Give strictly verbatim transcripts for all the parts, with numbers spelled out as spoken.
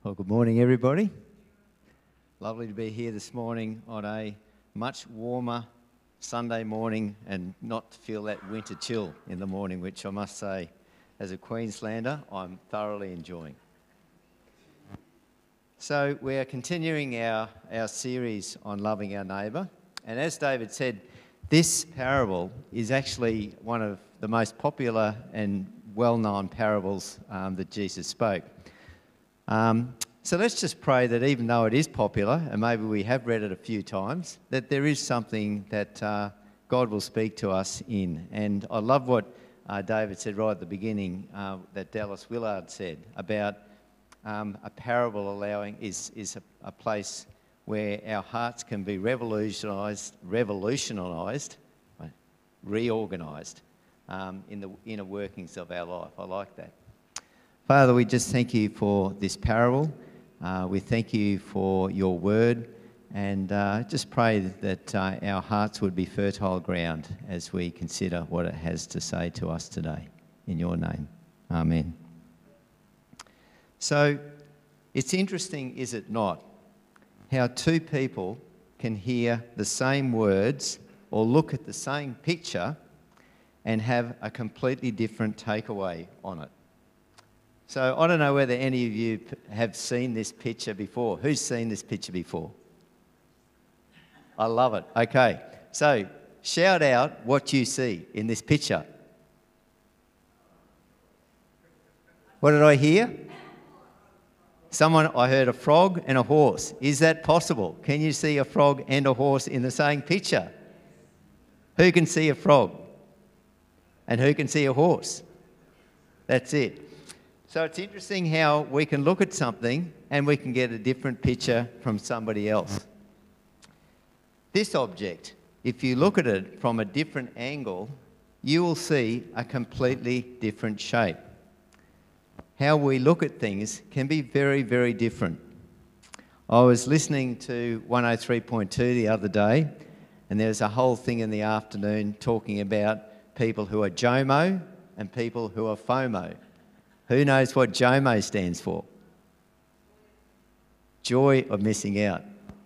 Well, good morning, everybody. Lovely to be here this morning on a much warmer Sunday morning and not feel that winter chill in the morning, which I must say, as a Queenslander, I'm thoroughly enjoying. So we are continuing our, our series on loving our neighbour. And as David said, this parable is actually one of the most popular and well-known parables um, that Jesus spoke. Um, so let's just pray that even though it is popular, and maybe we have read it a few times, that there is something that uh, God will speak to us in. And I love what uh, David said right at the beginning, uh, that Dallas Willard said about um, a parable allowing is, is a, a place where our hearts can be revolutionised, revolutionised, reorganised um, in the inner workings of our life. I like that. Father, we just thank you for this parable. Uh, we thank you for your word, and uh, just pray that uh, our hearts would be fertile ground as we consider what it has to say to us today. In your name, amen. So, it's interesting, is it not, how two people can hear the same words or look at the same picture and have a completely different takeaway on it. So I don't know whether any of you have seen this picture before. Who's seen this picture before? I love it. Okay, so shout out what you see in this picture. What did I hear? Someone, I heard a frog and a horse. Is that possible? Can you see a frog and a horse in the same picture? Who can see a frog? And who can see a horse? That's it. So it's interesting how we can look at something and we can get a different picture from somebody else. This object, if you look at it from a different angle, you will see a completely different shape. How we look at things can be very, very different. I was listening to one oh three point two the other day, and there was a whole thing in the afternoon talking about people who are JOMO and people who are FOMO. Who knows what JOMO stands for? Joy of missing out.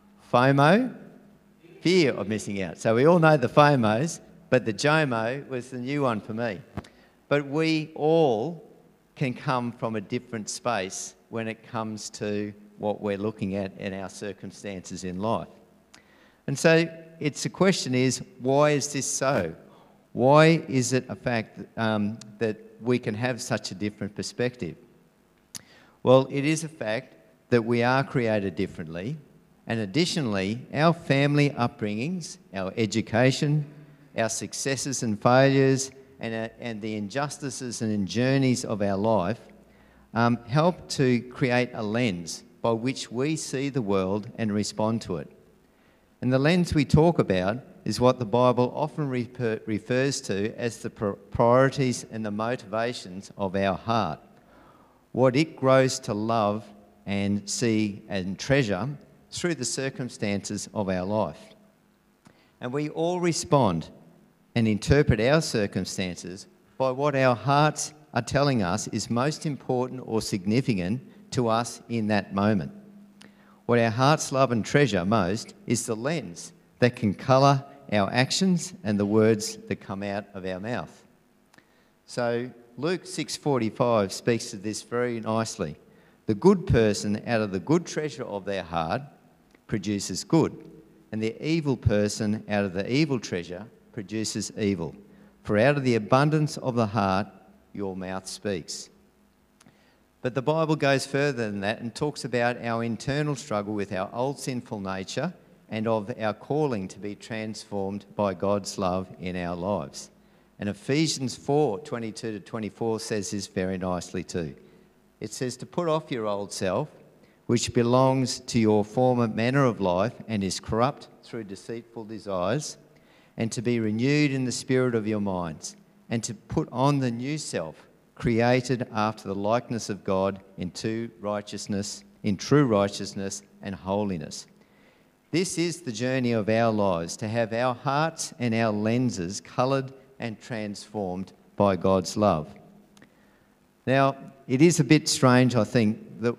FOMO? Fear of missing out. So we all know the FOMOs, but the JOMO was the new one for me. But we all can come from a different space when it comes to what we're looking at in our circumstances in life. And so it's the question is, why is this so? Why is it a fact um, that we can have such a different perspective? Well, it is a fact that we are created differently, and additionally, our family upbringings, our education, our successes and failures, and, uh, and the injustices and journeys of our life um, help to create a lens by which we see the world and respond to it. And the lens we talk about is what the Bible often refer, refers to as the priorities and the motivations of our heart, what it grows to love and see and treasure through the circumstances of our life. And we all respond and interpret our circumstances by what our hearts are telling us is most important or significant to us in that moment. What our hearts love and treasure most is the lens that can colour our actions and the words that come out of our mouth. So Luke six forty-five speaks to this very nicely. The good person out of the good treasure of their heart produces good, and the evil person out of the evil treasure produces evil. For out of the abundance of the heart, your mouth speaks. But the Bible goes further than that and talks about our internal struggle with our old sinful nature and of our calling to be transformed by God's love in our lives. And Ephesians four twenty-two to twenty-four says this very nicely too. It says to put off your old self, which belongs to your former manner of life and is corrupt through deceitful desires, and to be renewed in the spirit of your minds, and to put on the new self, created after the likeness of God in true righteousness, in true righteousness and holiness. This is the journey of our lives, to have our hearts and our lenses coloured and transformed by God's love. Now, it is a bit strange, I think, that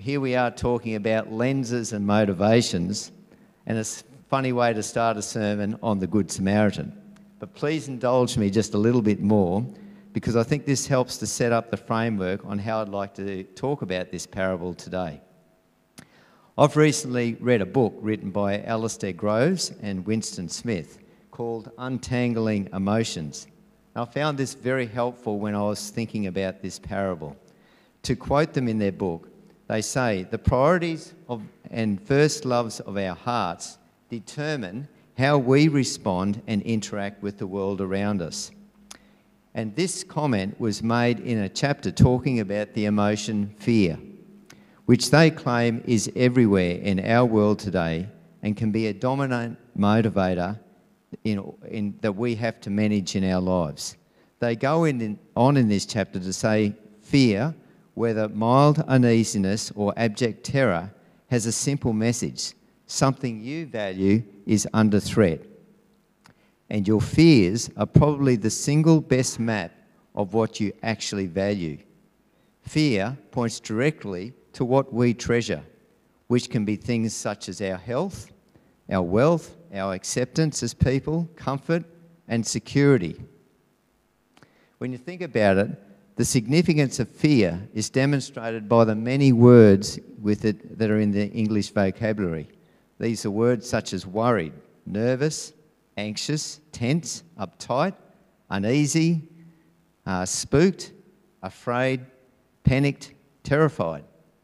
here we are talking about lenses and motivations, and it's a funny way to start a sermon on the Good Samaritan. But please indulge me just a little bit more, because I think this helps to set up the framework on how I'd like to talk about this parable today. I've recently read a book written by Alistair Groves and Winston Smith called Untangling Emotions. I found this very helpful when I was thinking about this parable. To quote them in their book, they say, the priorities of and first loves of our hearts determine how we respond and interact with the world around us. And this comment was made in a chapter talking about the emotion fear, which they claim is everywhere in our world today and can be a dominant motivator in, in, that we have to manage in our lives. They go in, in, on in this chapter to say fear, whether mild uneasiness or abject terror, has a simple message. Something you value is under threat. And your fears are probably the single best map of what you actually value. Fear points directly to what we treasure, which can be things such as our health, our wealth, our acceptance as people, comfort, and security. When you think about it, the significance of fear is demonstrated by the many words with it that are in the English vocabulary. These are words such as worried, nervous, anxious, tense, uptight, uneasy, uh, spooked, afraid, panicked, terrified.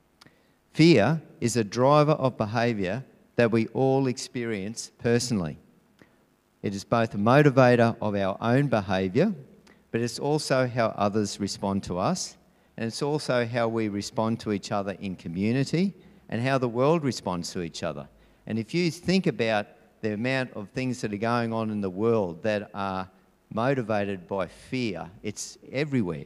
Fear is a driver of behaviour that we all experience personally. It is both a motivator of our own behaviour, but it's also how others respond to us, and it's also how we respond to each other in community and how the world responds to each other. And if you think about the amount of things that are going on in the world that are motivated by fear, it's everywhere.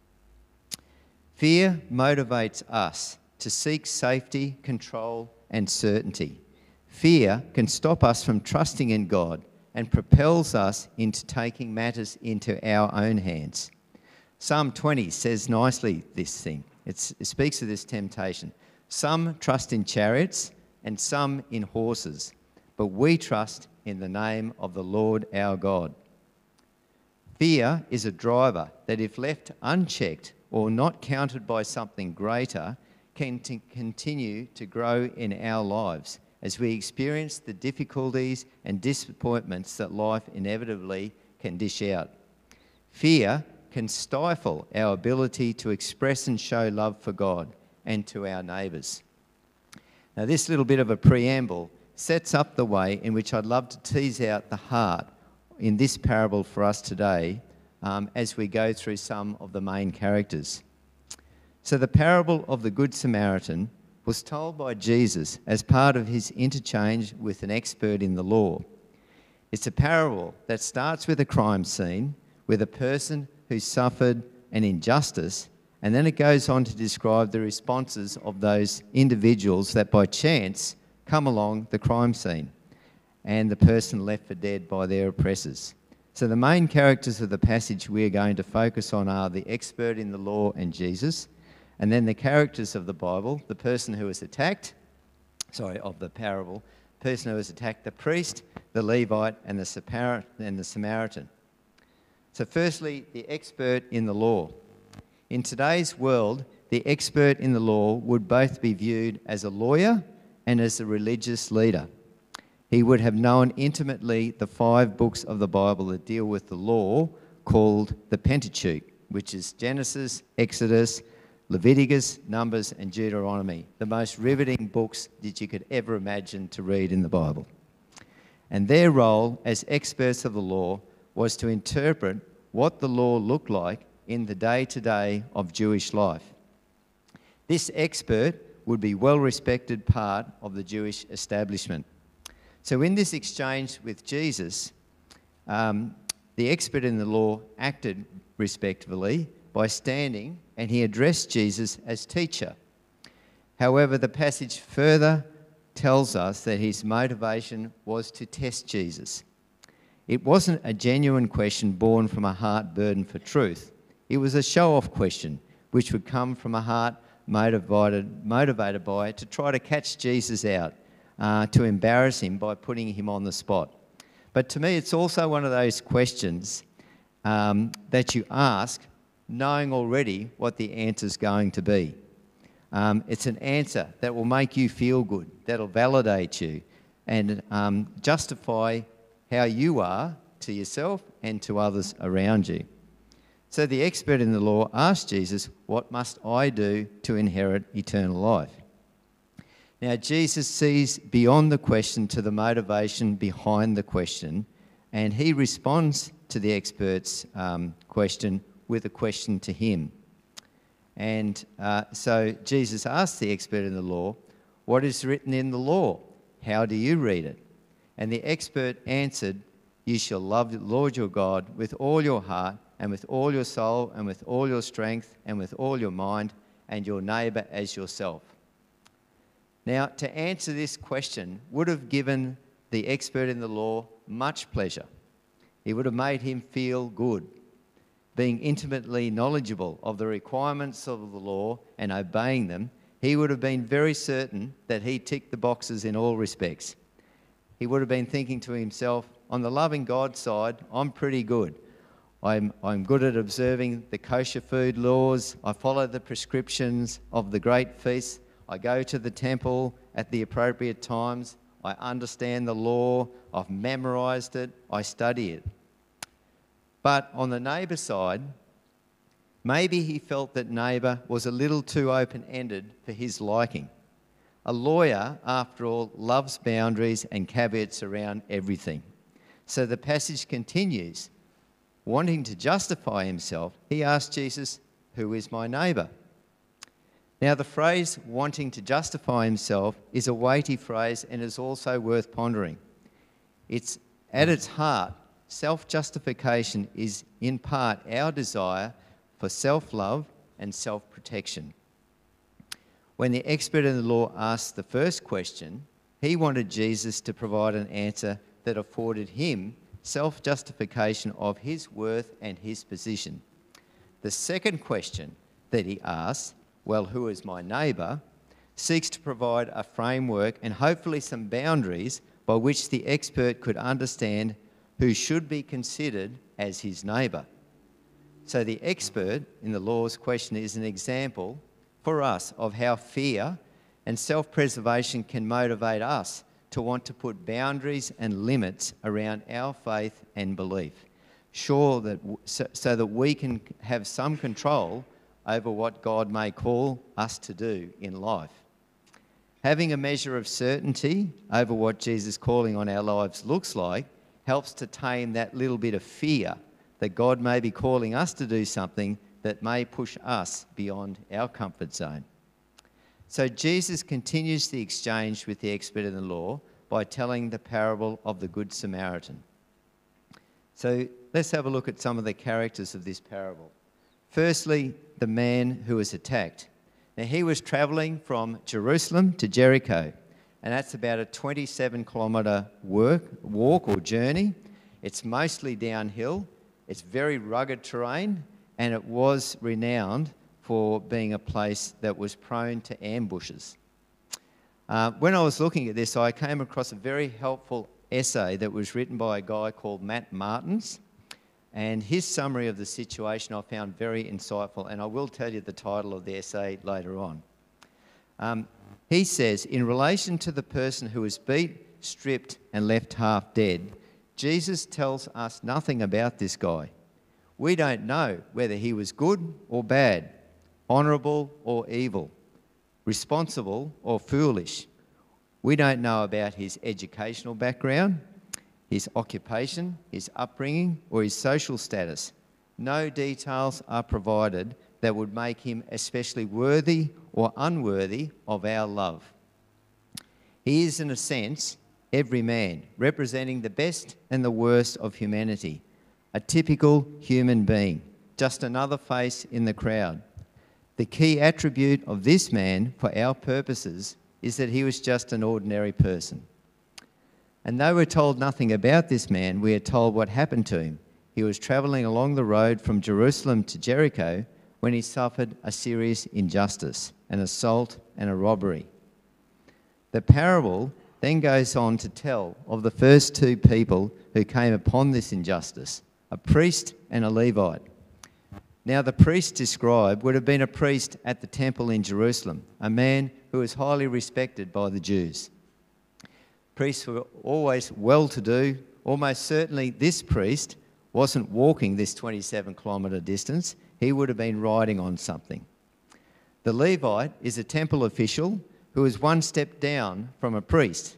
Fear motivates us to seek safety, control, and certainty. Fear can stop us from trusting in God and propels us into taking matters into our own hands. Psalm twenty says nicely this thing. It's, it speaks of this temptation. Some trust in chariots and some in horses, but we trust in the name of the Lord our God. Fear is a driver that, if left unchecked or not countered by something greater, can t- continue to grow in our lives as we experience the difficulties and disappointments that life inevitably can dish out. Fear can stifle our ability to express and show love for God and to our neighbours. Now, this little bit of a preamble sets up the way in which I'd love to tease out the heart in this parable for us today um, as we go through some of the main characters. So the parable of the Good Samaritan was told by Jesus as part of his interchange with an expert in the law. It's a parable that starts with a crime scene with a person who suffered an injustice, and then it goes on to describe the responses of those individuals that by chance come along the crime scene and the person left for dead by their oppressors. So the main characters of the passage we're going to focus on are the expert in the law and Jesus, and then the characters of the Bible, the person who was attacked, sorry, of the parable, the person who was attacked, the priest, the Levite, and the, and the Samaritan. So firstly, the expert in the law. In today's world, the expert in the law would both be viewed as a lawyer and as a religious leader. He would have known intimately the five books of the Bible that deal with the law, called the Pentateuch, which is Genesis, Exodus, Leviticus, Numbers, and Deuteronomy, the most riveting books that you could ever imagine to read in the Bible. And their role as experts of the law was to interpret what the law looked like in the day-to-day of Jewish life. This expert would be well-respected part of the Jewish establishment. So in this exchange with Jesus, um, the expert in the law acted respectfully by standing, and he addressed Jesus as teacher. However, the passage further tells us that his motivation was to test Jesus. It wasn't a genuine question born from a heart burdened for truth. It was a show-off question, which would come from a heart motivated, motivated by it to try to catch Jesus out, uh, to embarrass him by putting him on the spot. But to me, it's also one of those questions um, that you ask knowing already what the answer's going to be. Um, it's an answer that will make you feel good, that'll validate you and um, justify how you are to yourself and to others around you. So the expert in the law asked Jesus, "What must I do to inherit eternal life?" Now, Jesus sees beyond the question to the motivation behind the question, and he responds to the expert's um, question with a question to him. And uh, so Jesus asked the expert in the law, "What is written in the law? How do you read it?" And the expert answered, "You shall love the Lord your God with all your heart and with all your soul and with all your strength and with all your mind, and your neighbour as yourself." Now, to answer this question would have given the expert in the law much pleasure. It would have made him feel good. Being intimately knowledgeable of the requirements of the law and obeying them, he would have been very certain that he ticked the boxes in all respects. He would have been thinking to himself, on the loving God side, I'm pretty good. I'm, I'm good at observing the kosher food laws. I follow the prescriptions of the great feasts. I go to the temple at the appropriate times. I understand the law. I've memorised it. I study it. But on the neighbour side, maybe he felt that neighbour was a little too open-ended for his liking. A lawyer, after all, loves boundaries and caveats around everything. So the passage continues. Wanting to justify himself, he asked Jesus, "Who is my neighbour?" Now, the phrase wanting to justify himself is a weighty phrase and is also worth pondering. It's at its heart, self-justification is in part our desire for self-love and self-protection. When the expert in the law asked the first question, he wanted Jesus to provide an answer that afforded him self-justification of his worth and his position. The second question that he asks, "Well, who is my neighbour?" seeks to provide a framework and hopefully some boundaries by which the expert could understand who should be considered as his neighbour. So the expert in the law's question is an example for us of how fear and self-preservation can motivate us to want to put boundaries and limits around our faith and belief, sure that so, so that we can have some control over what God may call us to do in life. Having a measure of certainty over what Jesus' calling on our lives looks like helps to tame that little bit of fear that God may be calling us to do something that may push us beyond our comfort zone. So Jesus continues the exchange with the expert in the law by telling the parable of the Good Samaritan. So let's have a look at some of the characters of this parable. Firstly, the man who was attacked. Now, he was travelling from Jerusalem to Jericho, and that's about a twenty-seven kilometre work, walk or journey. It's mostly downhill. It's very rugged terrain, and it was renowned for being a place that was prone to ambushes. Uh, when I was looking at this, I came across a very helpful essay that was written by a guy called Matt Martins, and his summary of the situation I found very insightful, and I will tell you the title of the essay later on. Um, he says, in relation to the person who was beat, stripped and left half dead, Jesus tells us nothing about this guy. We don't know whether he was good or bad, honourable or evil, responsible or foolish. We don't know about his educational background, his occupation, his upbringing, or his social status. No details are provided that would make him especially worthy or unworthy of our love. He is, in a sense, every man, representing the best and the worst of humanity, a typical human being, just another face in the crowd. The key attribute of this man, for our purposes, is that he was just an ordinary person. And though we're told nothing about this man, we are told what happened to him. He was travelling along the road from Jerusalem to Jericho, when he suffered a serious injustice, an assault and a robbery. The parable then goes on to tell of the first two people who came upon this injustice, a priest and a Levite. Now, the priest described would have been a priest at the temple in Jerusalem, a man who was highly respected by the Jews. Priests were always well-to-do. Almost certainly this priest wasn't walking this twenty-seven kilometre distance. He would have been riding on something. The Levite is a temple official who is one step down from a priest.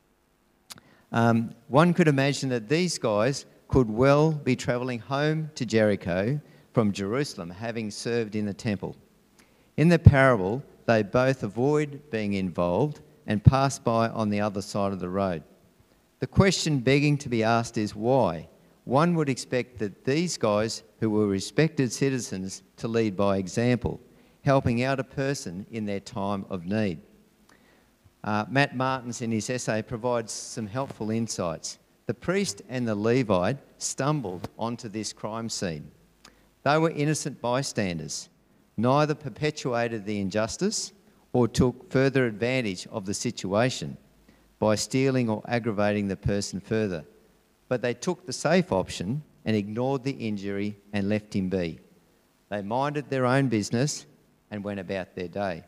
Um, one could imagine that these guys could well be travelling home to Jericho from Jerusalem, having served in the temple. In the parable, they both avoid being involved and pass by on the other side of the road. The question begging to be asked is why? One would expect that these guys, who were respected citizens, to lead by example, helping out a person in their time of need. Uh, Matt Martins, in his essay, provides some helpful insights. The priest and the Levite stumbled onto this crime scene. They were innocent bystanders. Neither perpetuated the injustice or took further advantage of the situation by stealing or aggravating the person further. But they took the safe option and ignored the injury and left him be. They minded their own business and went about their day.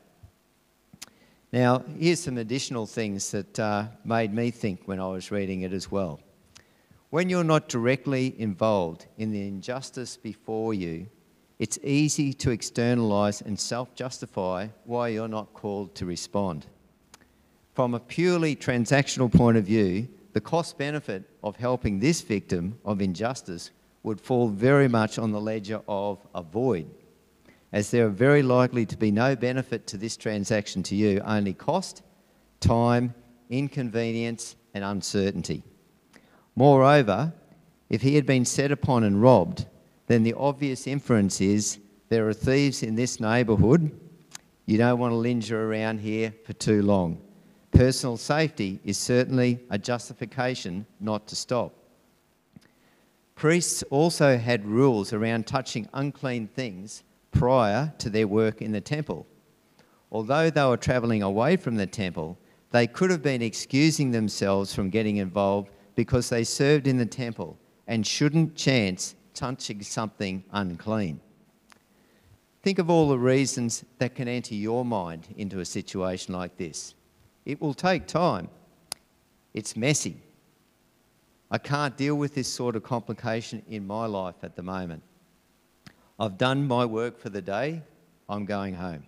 Now, here's some additional things that uh, made me think when I was reading it as well. When you're not directly involved in the injustice before you, it's easy to externalise and self-justify why you're not called to respond. From a purely transactional point of view, the cost-benefit of helping this victim of injustice would fall very much on the ledger of avoid, as there are very likely to be no benefit to this transaction to you, only cost, time, inconvenience and uncertainty. Moreover, if he had been set upon and robbed, then the obvious inference is there are thieves in this neighbourhood. You don't want to linger around here for too long. Personal safety is certainly a justification not to stop. Priests also had rules around touching unclean things prior to their work in the temple. Although they were travelling away from the temple, they could have been excusing themselves from getting involved because they served in the temple and shouldn't chance touching something unclean. Think of all the reasons that can enter your mind into a situation like this. It will take time. It's messy. I can't deal with this sort of complication in my life at the moment. I've done my work for the day. I'm going home.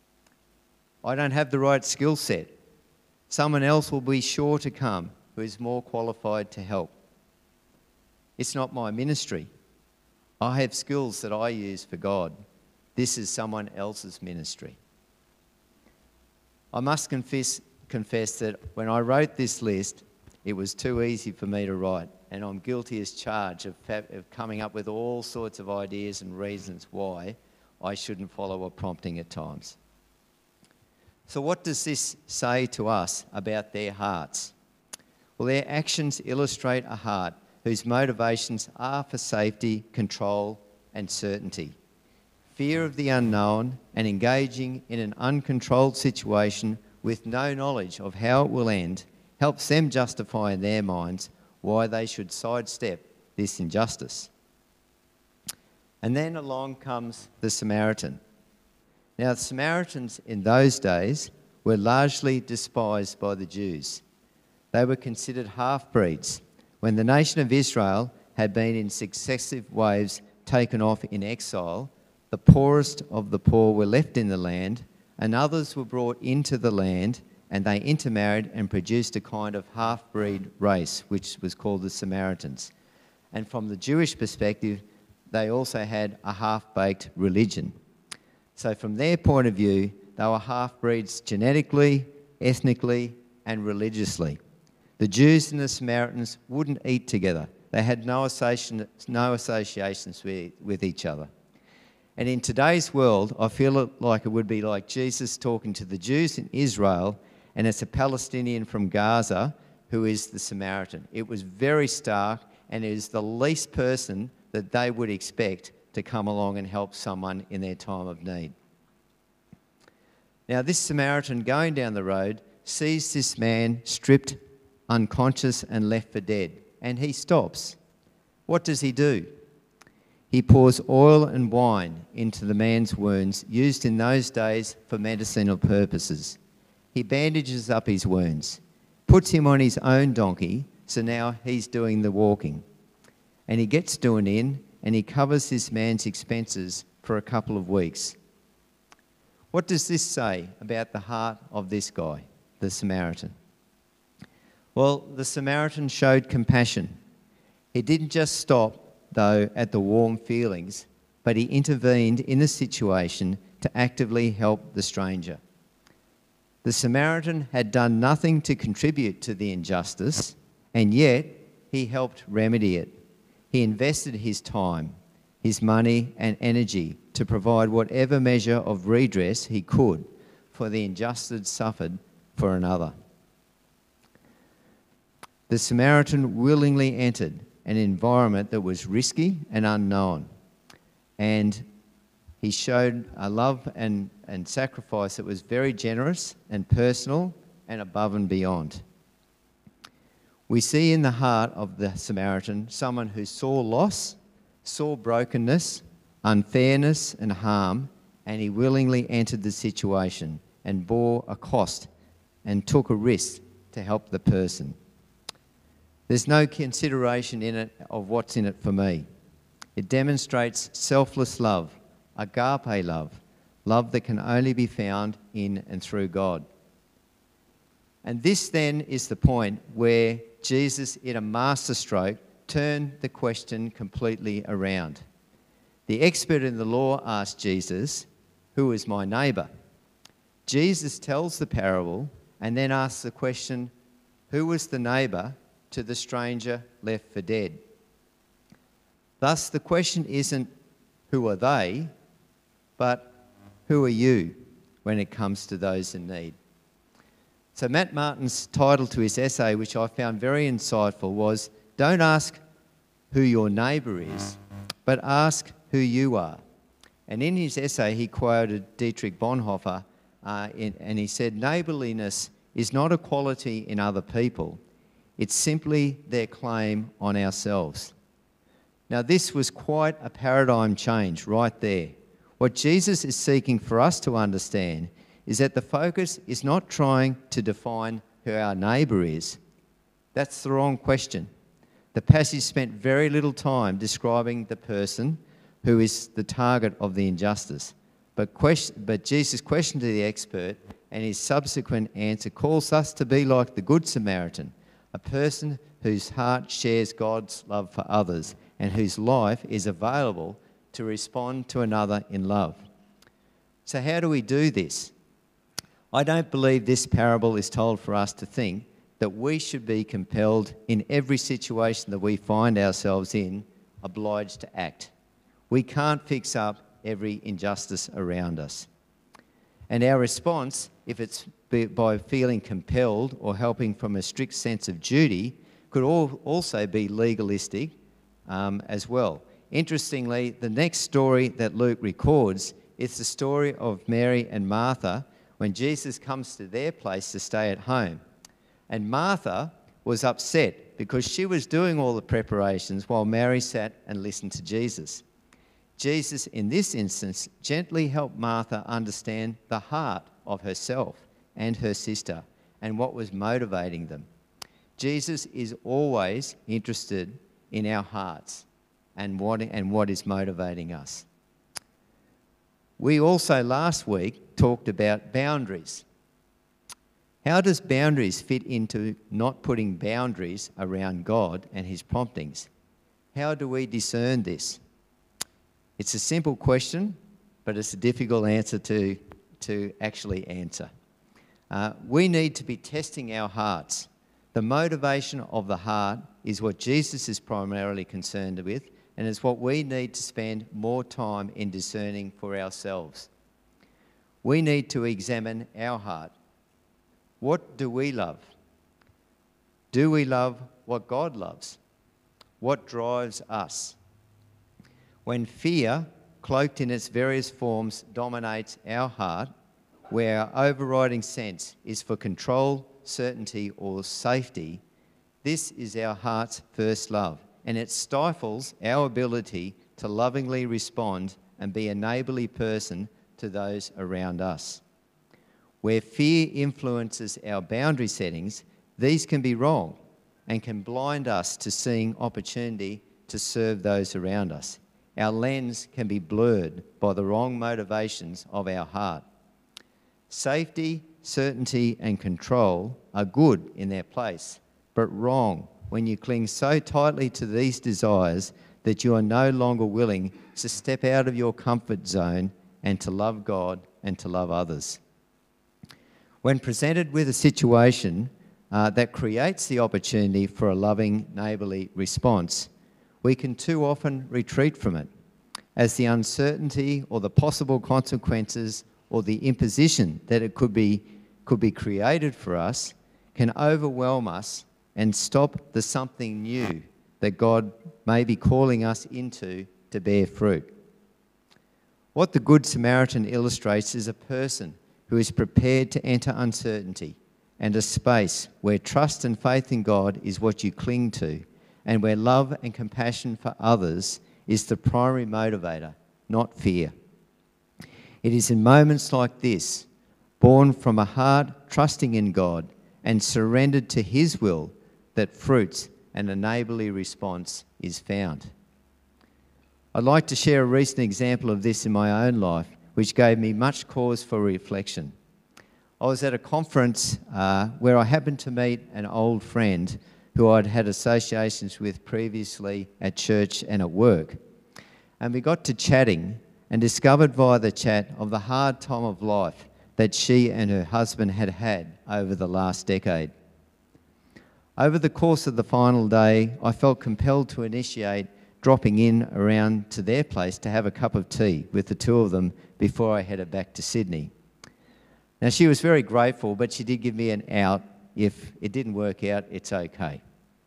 I don't have the right skill set. Someone else will be sure to come who is more qualified to help. It's not my ministry. I have skills that I use for God. This is someone else's ministry. I must confess, confess that when I wrote this list, it was too easy for me to write, and I'm guilty as charged of, of coming up with all sorts of ideas and reasons why I shouldn't follow a prompting at times. So what does this say to us about their hearts? Well, their actions illustrate a heart whose motivations are for safety, control and certainty. Fear of the unknown and engaging in an uncontrolled situation with no knowledge of how it will end helps them justify in their minds why they should sidestep this injustice. And then along comes the Samaritan. Now, the Samaritans in those days were largely despised by the Jews. They were considered half-breeds. When the nation of Israel had been in successive waves taken off in exile, the poorest of the poor were left in the land, and others were brought into the land, and they intermarried and produced a kind of half-breed race, which was called the Samaritans. And from the Jewish perspective, they also had a half-baked religion. So from their point of view, they were half-breeds genetically, ethnically, and religiously. The Jews and the Samaritans wouldn't eat together. They had no, association, no associations with, with each other. And in today's world, I feel like it would be like Jesus talking to the Jews in Israel, and it's a Palestinian from Gaza who is the Samaritan. It was very stark, and it is the least person that they would expect to come along and help someone in their time of need. Now, this Samaritan going down the road sees this man stripped, unconscious and left for dead, and he stops. What does he do? He pours oil and wine into the man's wounds, used in those days for medicinal purposes. He bandages up his wounds, puts him on his own donkey, so now he's doing the walking. And he gets to an inn and he covers this man's expenses for a couple of weeks. What does this say about the heart of this guy, the Samaritan? Well, the Samaritan showed compassion. He didn't just stop, though, at the warm feelings, but he intervened in the situation to actively help the stranger. The Samaritan had done nothing to contribute to the injustice, and yet he helped remedy it. He invested his time, his money and energy to provide whatever measure of redress he could for the injustice suffered for another. The Samaritan willingly entered an environment that was risky and unknown, and he showed a love and, and sacrifice that was very generous and personal and above and beyond. We see in the heart of the Samaritan someone who saw loss, saw brokenness, unfairness and harm, and he willingly entered the situation and bore a cost and took a risk to help the person. There's no consideration in it of what's in it for me. It demonstrates selfless love, agape love, love that can only be found in and through God. And this then is the point where Jesus, in a masterstroke, turned the question completely around. The expert in the law asked Jesus, "Who is my neighbour?" Jesus tells the parable and then asks the question, who was the neighbour to the stranger left for dead? Thus, the question isn't who are they, but who are you when it comes to those in need? So Matt Martin's title to his essay, which I found very insightful, was "Don't ask who your neighbour is, but ask who you are." And in his essay, he quoted Dietrich Bonhoeffer, uh, in, and he said, "Neighbourliness is not a quality in other people. It's simply their claim on ourselves." Now, this was quite a paradigm change right there. What Jesus is seeking for us to understand is that the focus is not trying to define who our neighbour is. That's the wrong question. The passage spent very little time describing the person who is the target of the injustice. But, question, but Jesus' question to the expert and his subsequent answer calls us to be like the Good Samaritan, a person whose heart shares God's love for others and whose life is available to respond to another in love. So how do we do this? I don't believe this parable is told for us to think that we should be compelled in every situation that we find ourselves in, obliged to act. We can't fix up every injustice around us. And our response, if it's by feeling compelled or helping from a strict sense of duty, could also be legalistic um, as well. Interestingly, the next story that Luke records is the story of Mary and Martha when Jesus comes to their place to stay at home. And Martha was upset because she was doing all the preparations while Mary sat and listened to Jesus. Jesus, in this instance, gently helped Martha understand the heart of herself and her sister and what was motivating them. Jesus is always interested in our hearts and what, and what is motivating us. We also last week talked about boundaries. How does boundaries fit into not putting boundaries around God and his promptings? How do we discern this? It's a simple question, but it's a difficult answer to, to actually answer. Uh, we need to be testing our hearts. The motivation of the heart is what Jesus is primarily concerned with, and it's what we need to spend more time in discerning for ourselves. We need to examine our heart. What do we love? Do we love what God loves? What drives us? When fear, cloaked in its various forms, dominates our heart, where our overriding sense is for control, certainty, or safety, this is our heart's first love, and it stifles our ability to lovingly respond and be a neighbourly person to those around us. Where fear influences our boundary settings, these can be wrong and can blind us to seeing opportunity to serve those around us. Our lens can be blurred by the wrong motivations of our heart. Safety, certainty, and control are good in their place, but wrong when you cling so tightly to these desires that you are no longer willing to step out of your comfort zone and to love God and to love others. When presented with a situation uh, that creates the opportunity for a loving, neighbourly response, we can too often retreat from it, as the uncertainty or the possible consequences or the imposition that it could be, could be created for us can overwhelm us and stop the something new that God may be calling us into to bear fruit. What the Good Samaritan illustrates is a person who is prepared to enter uncertainty and a space where trust and faith in God is what you cling to, and where love and compassion for others is the primary motivator, not fear. It is in moments like this, born from a heart trusting in God and surrendered to His will, that fruits and a neighbourly response is found. I'd like to share a recent example of this in my own life, which gave me much cause for reflection. I was at a conference uh, where I happened to meet an old friend who I'd had associations with previously at church and at work. And we got to chatting and discovered via the chat of the hard time of life that she and her husband had had over the last decade. Over the course of the final day, I felt compelled to initiate dropping in around to their place to have a cup of tea with the two of them before I headed back to Sydney. Now, she was very grateful, but she did give me an out. If it didn't work out, it's okay.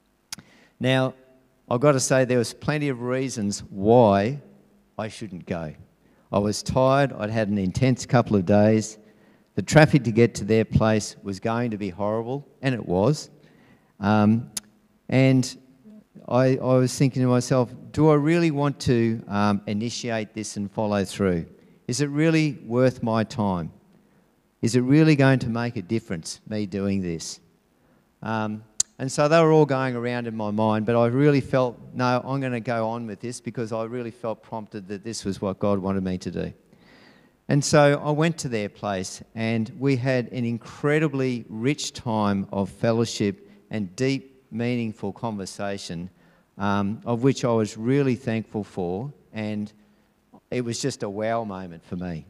Now, I've got to say there was plenty of reasons why I shouldn't go. I was tired. I'd had an intense couple of days. The traffic to get to their place was going to be horrible, and it was. Um, and I, I was thinking to myself, do I really want to um, initiate this and follow through? Is it really worth my time? Is it really going to make a difference, me doing this? Um, and so they were all going around in my mind, but I really felt, no, I'm going to go on with this because I really felt prompted that this was what God wanted me to do. And so I went to their place and we had an incredibly rich time of fellowship and deep, meaningful conversation, um, of which I was really thankful for, and it was just a wow moment for me.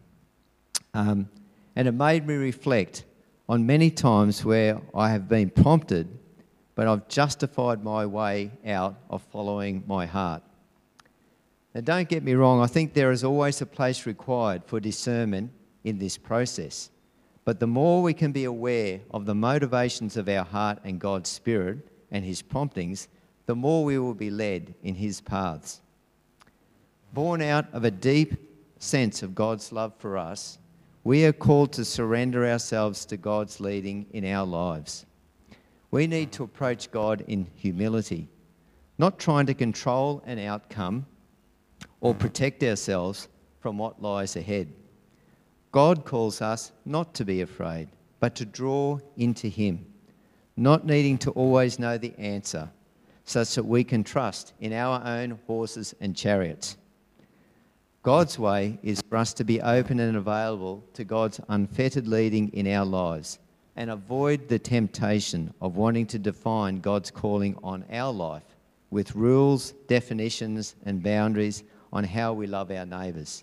Um, and it made me reflect on many times where I have been prompted, but I've justified my way out of following my heart. Now, don't get me wrong, I think there is always a place required for discernment in this process. But the more we can be aware of the motivations of our heart and God's Spirit and His promptings, the more we will be led in His paths. Born out of a deep sense of God's love for us, we are called to surrender ourselves to God's leading in our lives. We need to approach God in humility, not trying to control an outcome or protect ourselves from what lies ahead. God calls us not to be afraid, but to draw into Him, not needing to always know the answer, such that we can trust in our own horses and chariots. God's way is for us to be open and available to God's unfettered leading in our lives and avoid the temptation of wanting to define God's calling on our life with rules, definitions, and boundaries on how we love our neighbours.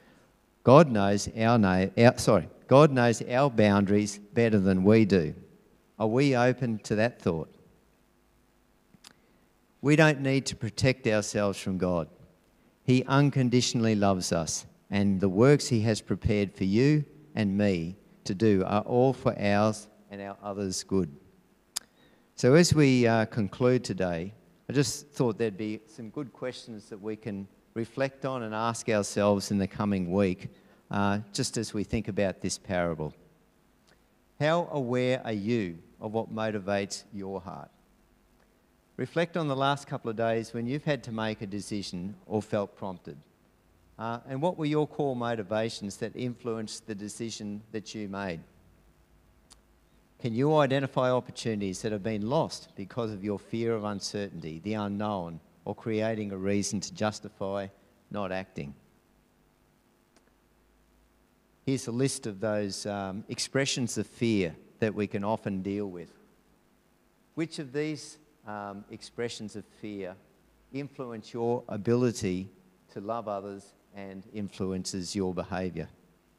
God knows our, na- our sorry, God knows our boundaries better than we do. Are we open to that thought? We don't need to protect ourselves from God. He unconditionally loves us, and the works He has prepared for you and me to do are all for ours and our others' good. So as we uh, conclude today, I just thought there'd be some good questions that we can reflect on and ask ourselves in the coming week, uh, just as we think about this parable. How aware are you of what motivates your heart? Reflect on the last couple of days when you've had to make a decision or felt prompted. Uh, and what were your core motivations that influenced the decision that you made? Can you identify opportunities that have been lost because of your fear of uncertainty, the unknown, or creating a reason to justify not acting? Here's a list of those um, expressions of fear that we can often deal with. Which of these um, expressions of fear influence your ability to love others and influences your behaviour?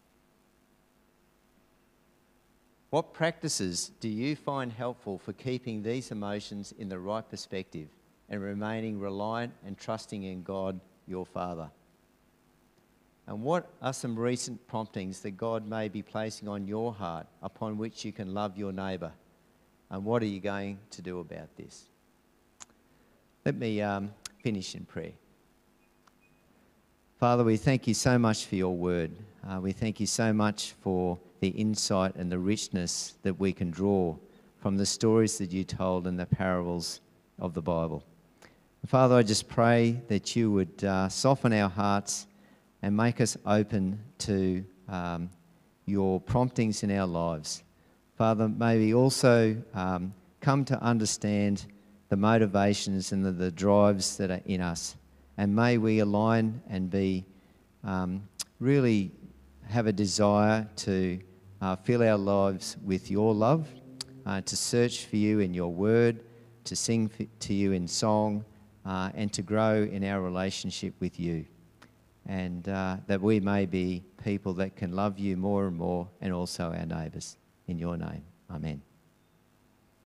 What practices do you find helpful for keeping these emotions in the right perspective and remaining reliant and trusting in God, your Father? And what are some recent promptings that God may be placing on your heart upon which you can love your neighbour? And what are you going to do about this? Let me um, finish in prayer. Father, we thank you so much for your word. Uh, we thank you so much for the insight and the richness that we can draw from the stories that you told in the parables of the Bible. Father, I just pray that you would uh, soften our hearts and make us open to um, your promptings in our lives. Father, may we also um, come to understand the motivations and the, the drives that are in us. And may we align and be um, really have a desire to uh, fill our lives with your love, uh, to search for you in your word, to sing f- to you in song, uh, and to grow in our relationship with you. And uh, that we may be people that can love you more and more, and also our neighbours. In your name, amen.